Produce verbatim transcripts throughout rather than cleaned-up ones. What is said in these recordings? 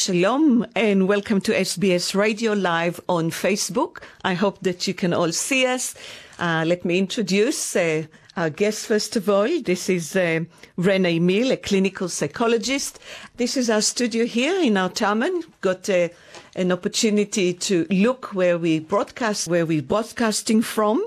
Shalom and welcome to S B S Radio Live on Facebook. I hope that you can all see us. Uh, let me introduce uh, our guest first of all. This is uh, Renee Mill, a clinical psychologist. This is our studio here in our Taman. Got uh, an opportunity to look where we broadcast, where we're broadcasting from.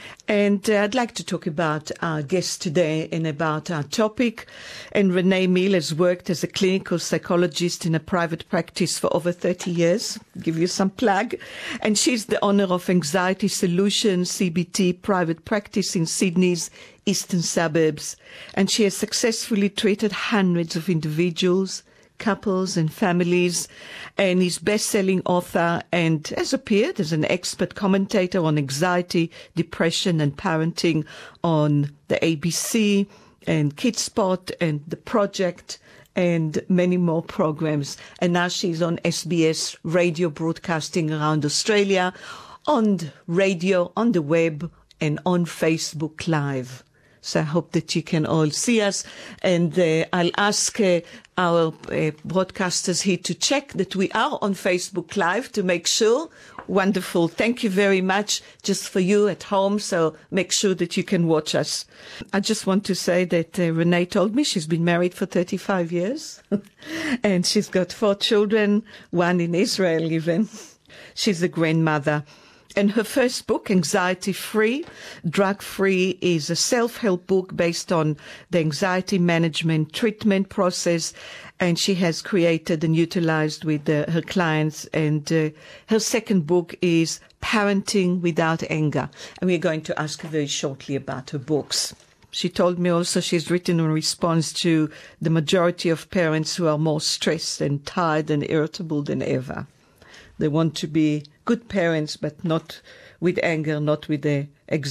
And uh, I'd like to talk about our guest today and about our topic. And Renee Mill has worked as a clinical psychologist in a private practice for over thirty years. Give you some plug. And she's the owner of Anxiety Solutions C B T private practice in Sydney's eastern suburbs. And she has successfully treated hundreds of individuals, couples and families, and is best-selling author and has appeared as an expert commentator on anxiety, depression and parenting on the A B C and KidSpot and The Project and many more programs. And now she's on S B S radio broadcasting around Australia, on the radio, on the web and on Facebook Live. So I hope that you can all see us. And uh, I'll ask uh, our uh, broadcasters here to check that we are on Facebook Live to make sure. Wonderful. Thank you very much just for you at home. So make sure that you can watch us. I just want to say that uh, Renee told me she's been married for thirty-five years and she's got four children, one in Israel even. She's a grandmother. And her first book, Anxiety Free, Drug Free, is a self-help book based on the anxiety management treatment process. And she has created and utilized with uh, her clients. And uh, her second book is Parenting Without Anger. And we're going to ask her very shortly about her books. She told me also she's written in response to the majority of parents who are more stressed and tired and irritable than ever. They want to be good parents, but not with anger, not with the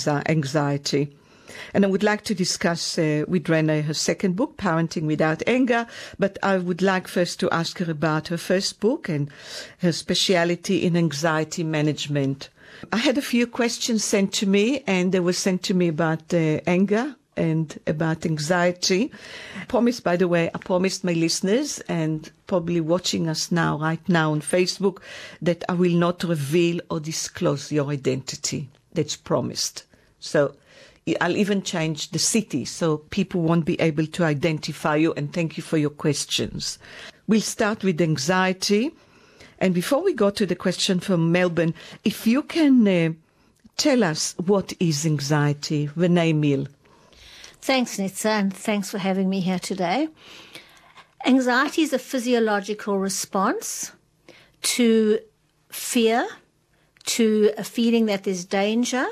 anxiety. And I would like to discuss uh, with Renee her second book, Parenting Without Anger. But I would like first to ask her about her first book and her speciality in anxiety management. I had a few questions sent to me, and they were sent to me about uh, anger and about anxiety. I promised, by the way, I promised my listeners and probably watching us now, right now on Facebook, that I will not reveal or disclose your identity. That's promised. So I'll even change the city so people won't be able to identify you, and thank you for your questions. We'll start with anxiety. And before we go to the question from Melbourne, if you can uh, tell us what is anxiety, Renee Mill. Thanks, Nitsa, and thanks for having me here today. Anxiety is a physiological response to fear, to a feeling that there's danger.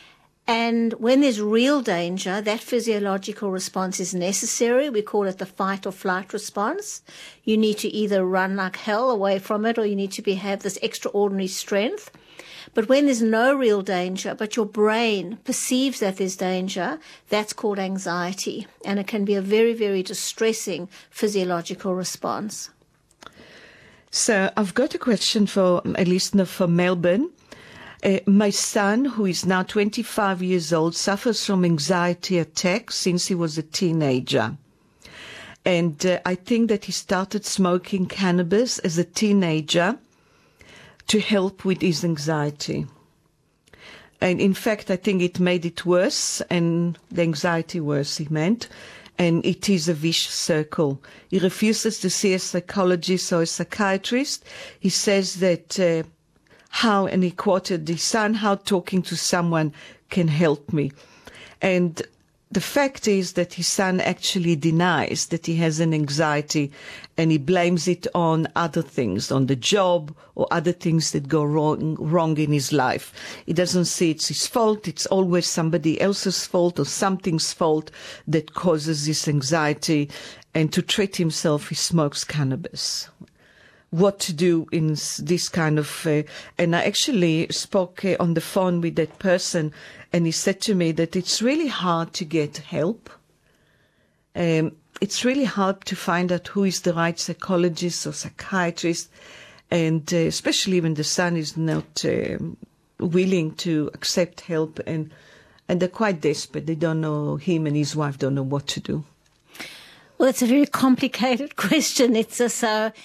And when there's real danger, that physiological response is necessary. We call it the fight or flight response. You need to either run like hell away from it, or you need to be, have this extraordinary strength. But when there's no real danger, but your brain perceives that there's danger, that's called anxiety. And it can be a very, very distressing physiological response. So I've got a question for a listener from Melbourne. Uh, my son, who is now twenty-five years old, suffers from anxiety attacks since he was a teenager. And uh, I think that he started smoking cannabis as a teenager to help with his anxiety. And in fact, I think it made it worse, and the anxiety worse, he meant. And it is a vicious circle. He refuses to see a psychologist or a psychiatrist. He says that uh, how, and he quoted his son, how talking to someone can help me. And the fact is that his son actually denies that he has an anxiety, and he blames it on other things, on the job or other things that go wrong, wrong in his life. He doesn't see it's his fault. It's always somebody else's fault or something's fault that causes this anxiety. And to treat himself, he smokes cannabis. What to do in this kind of... Uh, and I actually spoke uh, on the phone with that person, and he said to me that it's really hard to get help. Um, it's really hard to find out who is the right psychologist or psychiatrist, and uh, especially when the son is not uh, willing to accept help, and and they're quite desperate. They don't know, him and his wife don't know what to do. Well, it's a very complicated question. It's a, so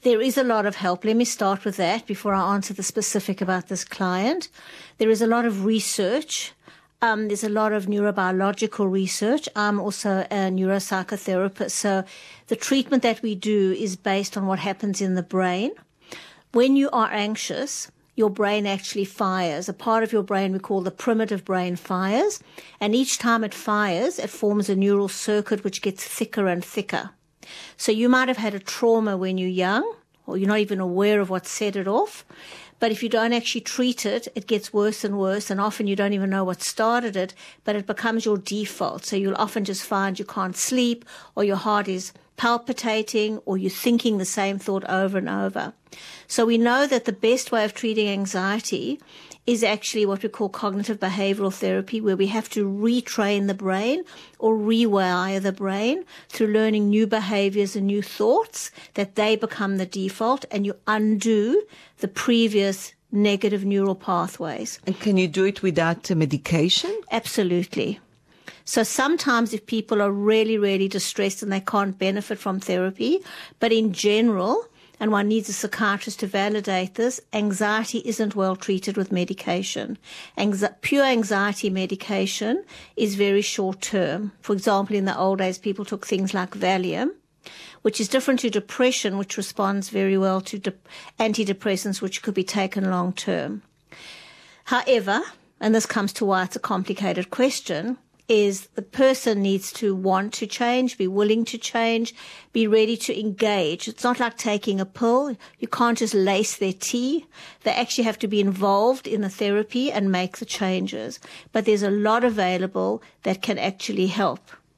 There is a lot of help. Let me start with that before I answer the specific about this client. There is a lot of research. Um, there's a lot of neurobiological research. I'm also a neuropsychotherapist. So the treatment that we do is based on what happens in the brain. When you are anxious, your brain actually fires. A part of your brain we call the primitive brain fires. And each time it fires, it forms a neural circuit which gets thicker and thicker. So you might have had a trauma when you're young, or you're not even aware of what set it off. But if you don't actually treat it, it gets worse and worse, and often you don't even know what started it, but it becomes your default. So you'll often just find you can't sleep, or your heart is palpitating, or you're thinking the same thought over and over. So we know that the best way of treating anxiety is actually what we call cognitive behavioral therapy, where we have to retrain the brain or rewire the brain through learning new behaviors and new thoughts, that they become the default, and you undo the previous negative neural pathways. And can you do it without uh, medication? Absolutely. So sometimes if people are really, really distressed and they can't benefit from therapy, but in general, and one needs a psychiatrist to validate this, anxiety isn't well treated with medication. Anxi- pure anxiety medication is very short term. For example, in the old days, people took things like Valium, which is different to depression, which responds very well to de- antidepressants, which could be taken long term. However, and this comes to why it's a complicated question, is the person needs to want to change, be willing to change, be ready to engage. It's not like taking a pill. You can't just lace their tea. They actually have to be involved in the therapy and make the changes. But there's a lot available that can actually help.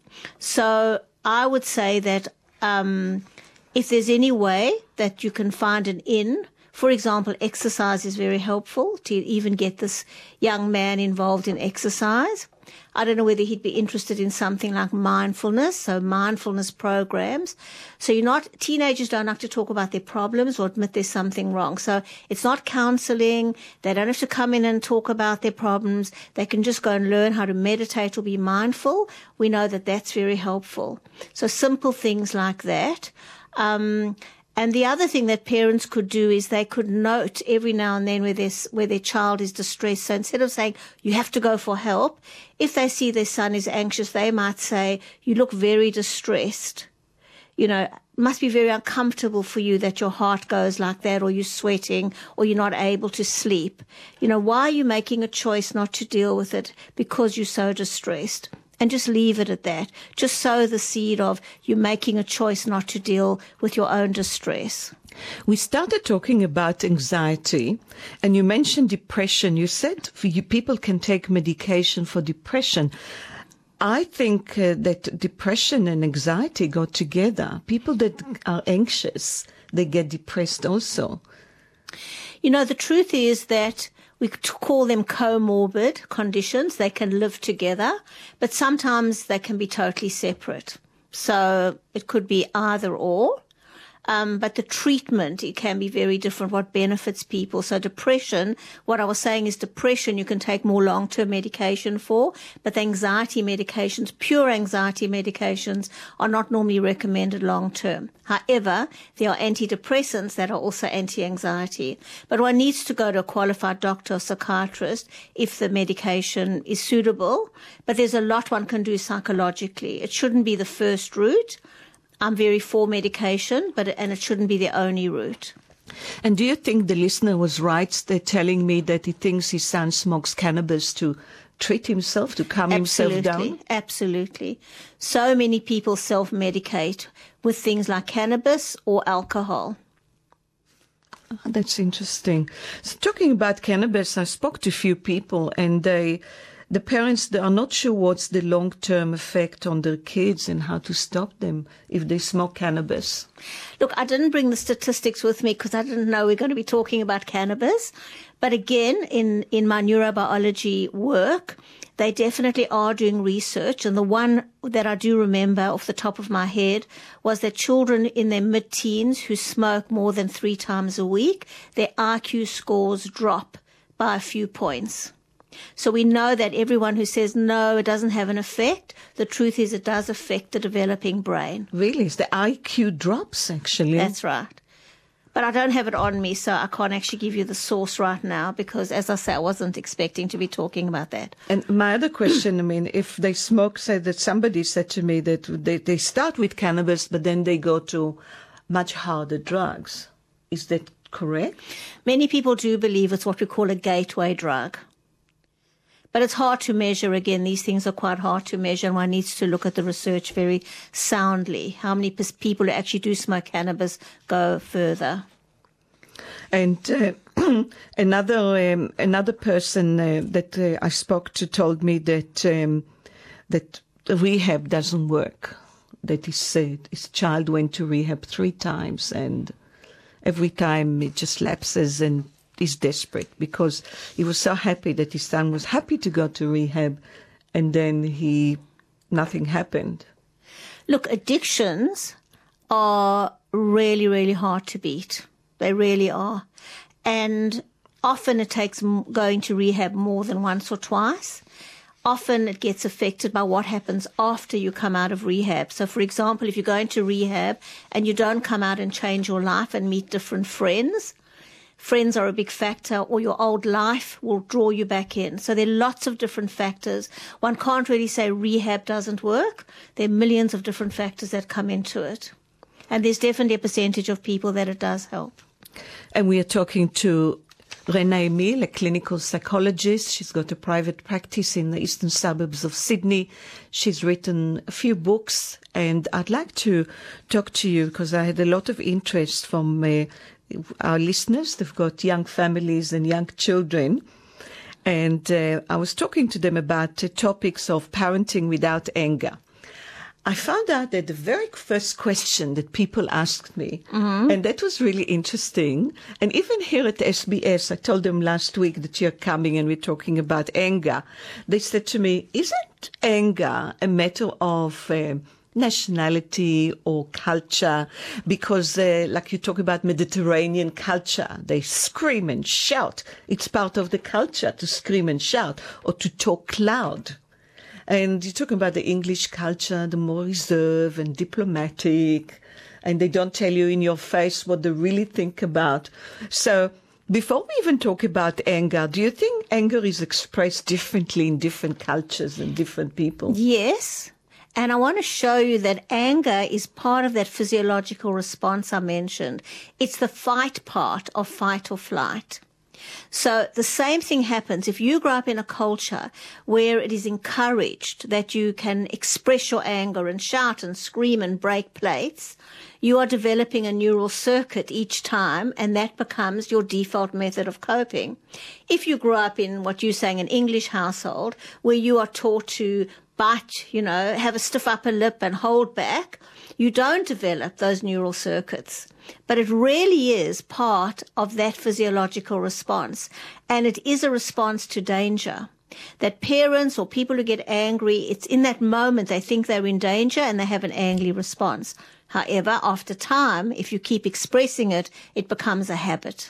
So I would say that um, if there's any way that you can find an in, for example, exercise is very helpful to even get this young man involved in exercise. I don't know whether he'd be interested in something like mindfulness, so mindfulness programs. So you're not, teenagers don't have to talk about their problems or admit there's something wrong. So it's not counseling. They don't have to come in and talk about their problems. They can just go and learn how to meditate or be mindful. We know that that's very helpful. So simple things like that. Um, And the other thing that parents could do is they could note every now and then where their, where their child is distressed. So instead of saying, you have to go for help, if they see their son is anxious, they might say, you look very distressed. You know, it must be very uncomfortable for you that your heart goes like that, or you're sweating, or you're not able to sleep. You know, why are you making a choice not to deal with it? Because you're so distressed. And just leave it at that. Just sow the seed of you making a choice not to deal with your own distress. We started talking about anxiety, and you mentioned depression. You said for you, people can take medication for depression. I think uh, that depression and anxiety go together. People that are anxious, they get depressed also. You know, the truth is that we call them comorbid conditions. They can live together, but sometimes they can be totally separate. So it could be either or. Um, but the treatment, it can be very different, what benefits people. So depression, what I was saying is depression, you can take more long-term medication for, but the anxiety medications, pure anxiety medications, are not normally recommended long-term. However, there are antidepressants that are also anti-anxiety. But one needs to go to a qualified doctor or psychiatrist if the medication is suitable. But there's a lot one can do psychologically. It shouldn't be the first route. I'm very for medication, but and it shouldn't be the only route. And do you think the listener was right? They're telling me that he thinks his son smokes cannabis to treat himself, to calm Absolutely. himself down? Absolutely. So many people self-medicate with things like cannabis or alcohol. Oh, that's interesting. So talking about cannabis, I spoke to a few people, and they... The parents, they are not sure what's the long-term effect on their kids and how to stop them if they smoke cannabis. Look, I didn't bring the statistics with me because I didn't know we we're going to be talking about cannabis. But again, in, in my neurobiology work, they definitely are doing research. And the one that I do remember off the top of my head was that children in their mid-teens who smoke more than three times a week, their I Q scores drop by a few points. So we know that everyone who says, no, it doesn't have an effect, the truth is it does affect the developing brain. Really? The I Q drops, actually? That's right. But I don't have it on me, so I can't actually give you the source right now because, as I say, I wasn't expecting to be talking about that. And my other question, I mean, if they smoke, say that somebody said to me that they, they start with cannabis, but then they go to much harder drugs. Is that correct? Many people do believe it's what we call a gateway drug. But it's hard to measure. Again, these things are quite hard to measure, and one needs to look at the research very soundly. How many people who actually do smoke cannabis go further? And uh, another um, another person uh, that uh, I spoke to told me that um, that rehab doesn't work. That his, uh, his child went to rehab three times, and every time it just lapses and he's desperate because he was so happy that his son was happy to go to rehab, and then he nothing happened. Look, addictions are really, really hard to beat. They really are. And often it takes going to rehab more than once or twice. Often it gets affected by what happens after you come out of rehab. So, for example, if you go into rehab and you don't come out and change your life and meet different friends, friends are a big factor, or your old life will draw you back in. So there are lots of different factors. One can't really say rehab doesn't work. There are millions of different factors that come into it. And there's definitely a percentage of people that it does help. And we are talking to Renee Mill, a clinical psychologist. She's got a private practice in the eastern suburbs of Sydney. She's written a few books, and I'd like to talk to you because I had a lot of interest from uh, our listeners. They've got young families and young children. And uh, I was talking to them about uh, topics of parenting without anger. I found out that the very first question that people asked me, mm-hmm. and that was really interesting, and even here at S B S, I told them last week that you're coming and we're talking about anger. They said to me, isn't anger a matter of uh, nationality or culture? Because uh, like you talk about Mediterranean culture, they scream and shout. It's part of the culture to scream and shout or to talk loud. And you're talking about the English culture, the more reserved and diplomatic, and they don't tell you in your face what they really think about. So before we even talk about anger, do you think anger is expressed differently in different cultures and different people? Yes. And I want to show you that anger is part of that physiological response I mentioned. It's the fight part of fight or flight. So the same thing happens if you grow up in a culture where it is encouraged that you can express your anger and shout and scream and break plates. You are developing a neural circuit each time, and that becomes your default method of coping. If you grow up in what you're saying, an English household, where you are taught to bite, you know, have a stiff upper lip and hold back, you don't develop those neural circuits. But it really is part of that physiological response. And it is a response to danger. That parents or people who get angry, it's in that moment they think they're in danger and they have an angry response. However, after time, if you keep expressing it, it becomes a habit.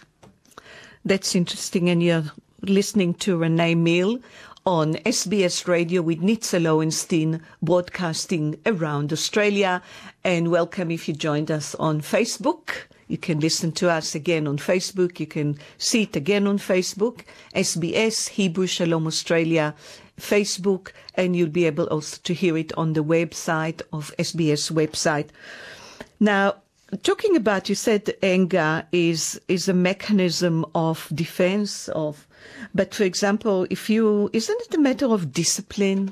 That's interesting. And you're listening to Renee Mill on S B S Radio with Nitza Lowenstein, broadcasting around Australia. And welcome if you joined us on Facebook. You can listen to us again on Facebook. You can see it again on Facebook, S B S Hebrew Shalom Australia Facebook, and you'll be able also to hear it on the website of S B S website. Now, talking about, you said anger is is a mechanism of defense of, but for example, if you, isn't it a matter of discipline?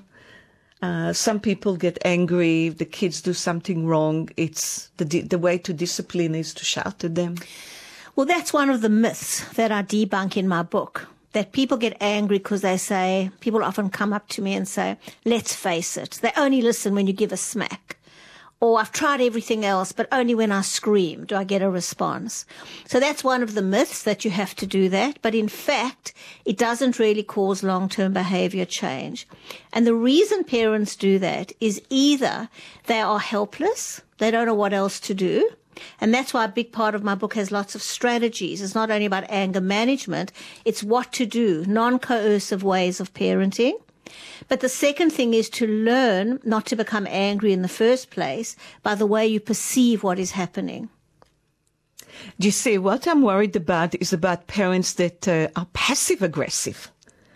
Uh, some people get angry if the kids do something wrong. It's the the way to discipline is to shout at them. Well, that's one of the myths that I debunk in my book, that people get angry because they say, people often come up to me and say, let's face it, they only listen when you give a smack. Or I've tried everything else, but only when I scream do I get a response. So that's one of the myths, that you have to do that. But in fact, it doesn't really cause long-term behavior change. And the reason parents do that is either they are helpless, they don't know what else to do. And that's why a big part of my book has lots of strategies. It's not only about anger management, it's what to do, non-coercive ways of parenting. But the second thing is to learn not to become angry in the first place by the way you perceive what is happening. You see, what I'm worried about is about parents that uh, are passive-aggressive.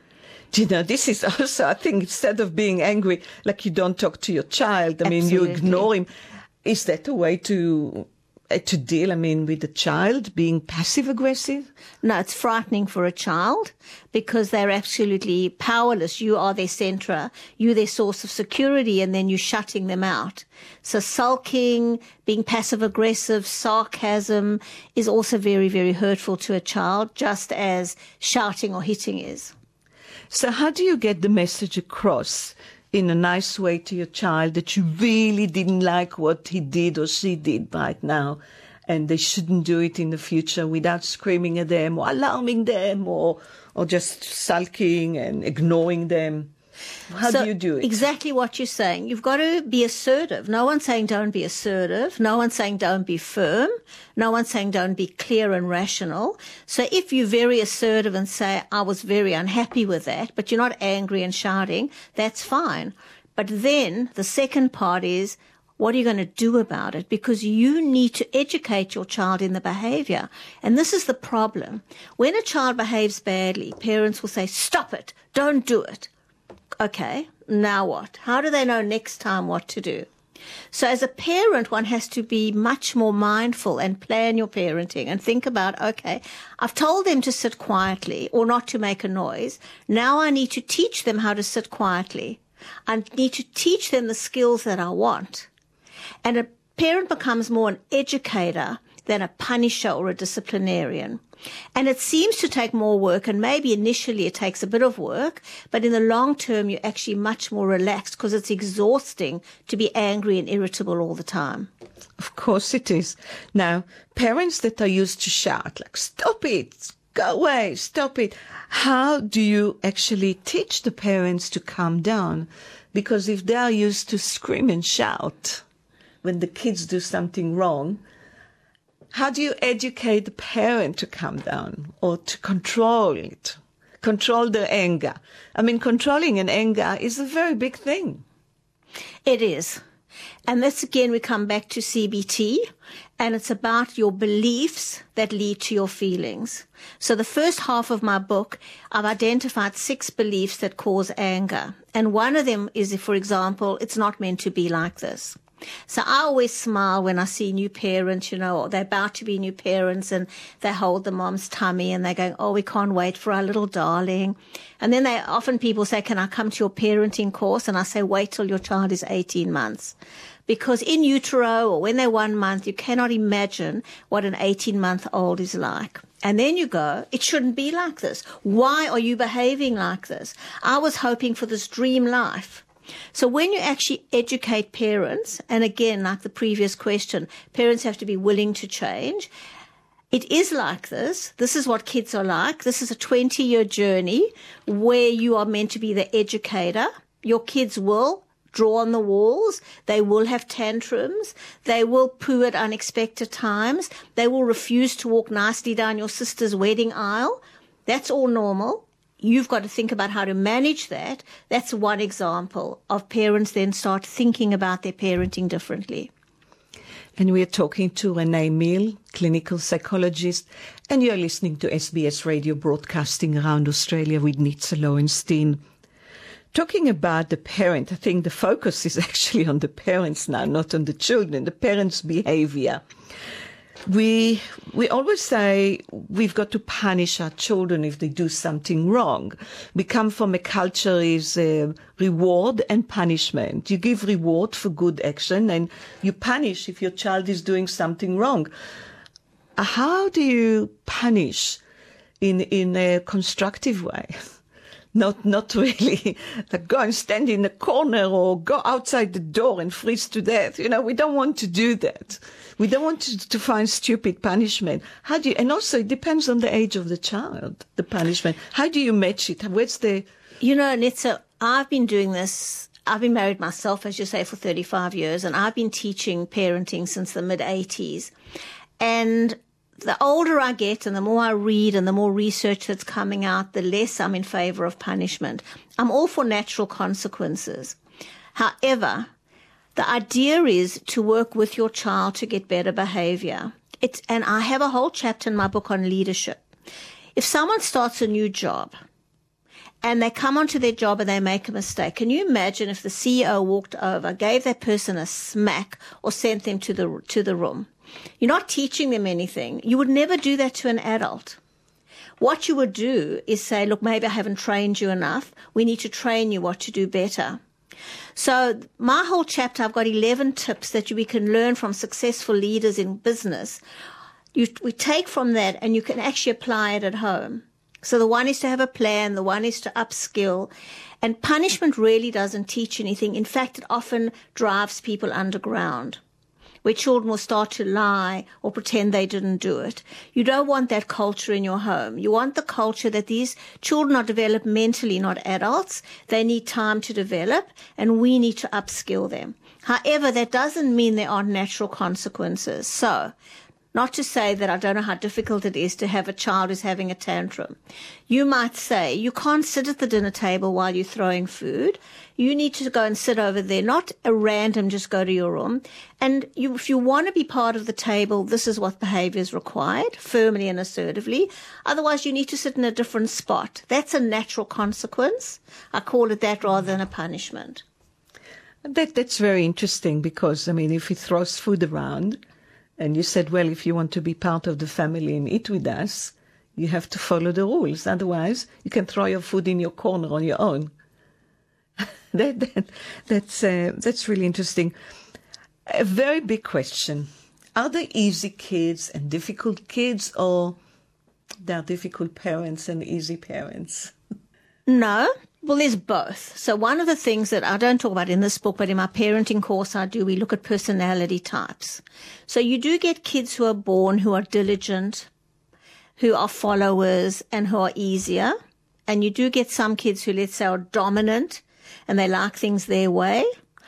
You know, this is also, I think, instead of being angry, like you don't talk to your child, I mean, Absolutely. you ignore him. Is that a way to uh, to deal, I mean, with the child being passive-aggressive? No, it's frightening for a child because they're absolutely powerless. You are their centre, you're their source of security, and then you're shutting them out. So sulking, being passive-aggressive, sarcasm is also very, very hurtful to a child, just as shouting or hitting is. So how do you get the message across in a nice way to your child that you really didn't like what he did or she did right now, and they shouldn't do it in the future without screaming at them or alarming them or or just sulking and ignoring them? How so do you do it? Exactly what you're saying. You've got to be assertive. No one's saying don't be assertive. No one's saying don't be firm. No one's saying don't be clear and rational. So if you're very assertive and say, I was very unhappy with that, but you're not angry and shouting, that's fine. But then the second part is, what are you going to do about it? Because you need to educate your child in the behavior. And this is the problem. When a child behaves badly, parents will say, stop it, don't do it. Okay, now what? How do they know next time what to do? So as a parent, one has to be much more mindful and plan your parenting and think about, okay, I've told them to sit quietly or not to make a noise. Now I need to teach them how to sit quietly. I need to teach them the skills that I want. And a parent becomes more an educator than a punisher or a disciplinarian. And it seems to take more work, and maybe initially it takes a bit of work, but in the long term you're actually much more relaxed because it's exhausting to be angry and irritable all the time. Of course it is. Now, parents that are used to shout, like, stop it, go away, stop it. How do you actually teach the parents to calm down? Because if they are used to scream and shout when the kids do something wrong, how do you educate the parent to calm down or to control it, control their anger? I mean, controlling an anger is a very big thing. It is. And this, again, we come back to C B T, and it's about your beliefs that lead to your feelings. So the first half of my book, I've identified six beliefs that cause anger. And one of them is, for example, it's not meant to be like this. So I always smile when I see new parents, you know, they're about to be new parents and they hold the mom's tummy and they're going, oh, we can't wait for our little darling. And then they often people say, can I come to your parenting course? And I say, wait till your child is eighteen months. Because in utero or when they're one month, you cannot imagine what an eighteen-month-old is like. And then you go, it shouldn't be like this. Why are you behaving like this? I was hoping for this dream life. So when you actually educate parents, and again, like the previous question, parents have to be willing to change. It is like this. This is what kids are like. This is a twenty-year journey where you are meant to be the educator. Your kids will draw on the walls. They will have tantrums. They will poo at unexpected times. They will refuse to walk nicely down your sister's wedding aisle. That's all normal. You've got to think about how to manage that. That's one example of parents then start thinking about their parenting differently. And we are talking to Renee Mill, clinical psychologist, and you're listening to S B S Radio broadcasting around Australia with Nitza Lowenstein. Talking about the parent, I think the focus is actually on the parents now, not on the children, the parents' behavior. We we always say we've got to punish our children if they do something wrong. We come from a culture is uh, reward and punishment. You give reward for good action and you punish if your child is doing something wrong. How do you punish in in a constructive way? Not not really like go and stand in a corner or go outside the door and freeze to death. You know, we don't want to do that. We don't want to, to find stupid punishment. How do you, and also it depends on the age of the child, the punishment. How do you match it? Where's the... You know, Nitza, I've been doing this, I've been married myself, as you say, for thirty-five years, and I've been teaching parenting since the mid-eighties. And the older I get and the more I read and the more research that's coming out, the less I'm in favor of punishment. I'm all for natural consequences. However, the idea is to work with your child to get better behavior. it, and I have a whole chapter in my book on leadership. If someone starts a new job and they come onto their job and they make a mistake, can you imagine if the C E O walked over, gave that person a smack, or sent them to the to the room? You're not teaching them anything. You would never do that to an adult. What you would do is say, look, maybe I haven't trained you enough. We need to train you what to do better. So my whole chapter, I've got eleven tips that we can learn from successful leaders in business. You, we take from that and you can actually apply it at home. So the one is to have a plan, the one is to upskill. And punishment really doesn't teach anything. In fact, it often drives people underground, where children will start to lie or pretend they didn't do it. You don't want that culture in your home. You want the culture that these children are developmentally, not adults. They need time to develop, and we need to upskill them. However, that doesn't mean there aren't natural consequences. So, not to say that I don't know how difficult it is to have a child who's having a tantrum. You might say, you can't sit at the dinner table while you're throwing food. You need to go and sit over there, not a random just go to your room. And you, if you want to be part of the table, this is what behavior is required, firmly and assertively. Otherwise, you need to sit in a different spot. That's a natural consequence. I call it that rather than a punishment. That, that's very interesting because, I mean, if he throws food around, and you said, well, if you want to be part of the family and eat with us, you have to follow the rules. Otherwise, you can throw your food in your corner on your own. that, that, that's, uh, that's really interesting. A very big question. Are there easy kids and difficult kids, or there are difficult parents and easy parents? No. Well, there's both. So one of the things that I don't talk about in this book, but in my parenting course I do, we look at personality types. So you do get kids who are born who are diligent, who are followers, and who are easier. And you do get some kids who, let's say, are dominant and they like things their way.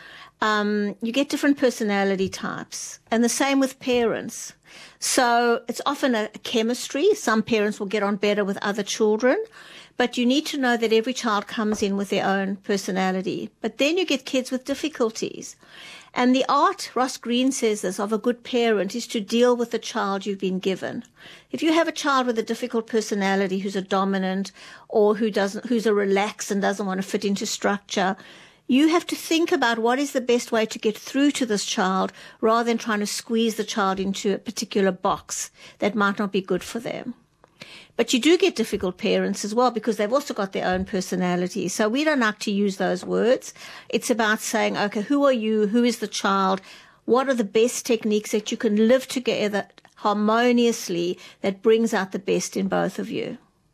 Um, you get different personality types. And the same with parents. So it's often a chemistry. Some parents will get on better with other children. But you need to know that every child comes in with their own personality. But then you get kids with difficulties. And the art, Ross Greene says this, of a good parent is to deal with the child you've been given. If you have a child with a difficult personality who's a dominant or who doesn't, who's a relaxed and doesn't want to fit into structure, you have to think about what is the best way to get through to this child rather than trying to squeeze the child into a particular box that might not be good for them. But you do get difficult parents as well because they've also got their own personality. So we don't like to use those words. It's about saying, okay, who are you? Who is the child? What are the best techniques that you can live together harmoniously that brings out the best in both of you?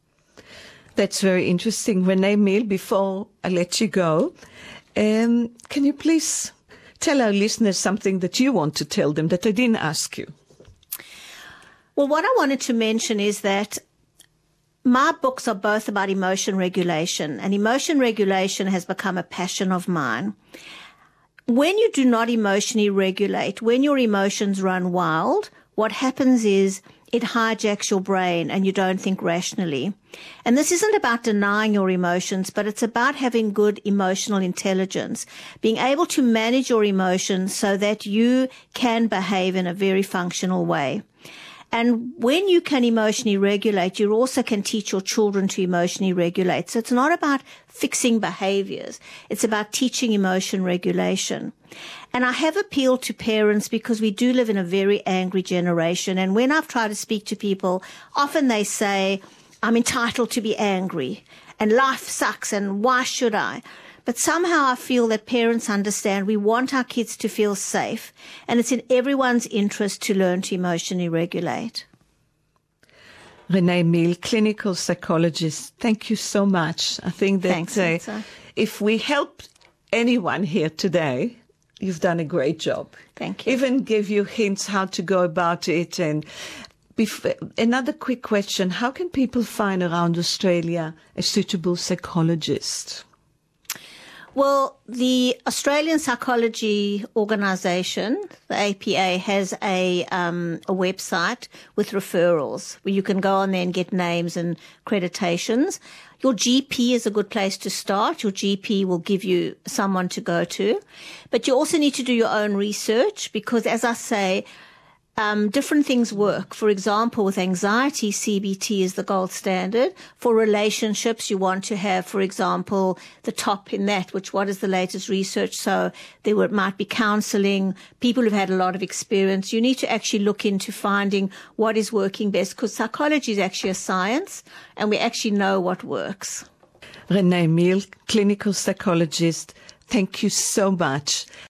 That's very interesting. Renee Mill, before I let you go, um, can you please tell our listeners something that you want to tell them that I didn't ask you? Well, what I wanted to mention is that my books are both about emotion regulation, and emotion regulation has become a passion of mine. When you do not emotionally regulate, when your emotions run wild, what happens is it hijacks your brain and you don't think rationally. And this isn't about denying your emotions, but it's about having good emotional intelligence, being able to manage your emotions so that you can behave in a very functional way. And when you can emotionally regulate, you also can teach your children to emotionally regulate. So it's not about fixing behaviors. It's about teaching emotion regulation. And I have appealed to parents because we do live in a very angry generation. And when I've tried to speak to people, often they say, I'm entitled to be angry and life sucks and why should I? But somehow I feel that parents understand we want our kids to feel safe, and it's in everyone's interest to learn to emotionally regulate. Renee Mill, clinical psychologist, thank you so much. I think that Thanks, uh, if we help anyone here today, you've done a great job. Thank you. Even give you hints how to go about it. And bef- another quick question, how can people find around Australia a suitable psychologist? Well, the Australian Psychology Organisation, the A P A, has a, um, a website with referrals where you can go on there and get names and accreditations. Your G P is a good place to start. Your G P will give you someone to go to. But you also need to do your own research because, as I say, Um, different things work. For example, with anxiety, C B T is the gold standard. For relationships, you want to have, for example, the top in that, which what is the latest research? So there would, might be counseling, people who've had a lot of experience. You need to actually look into finding what is working best, because psychology is actually a science and we actually know what works. Renee Miele, clinical psychologist, thank you so much.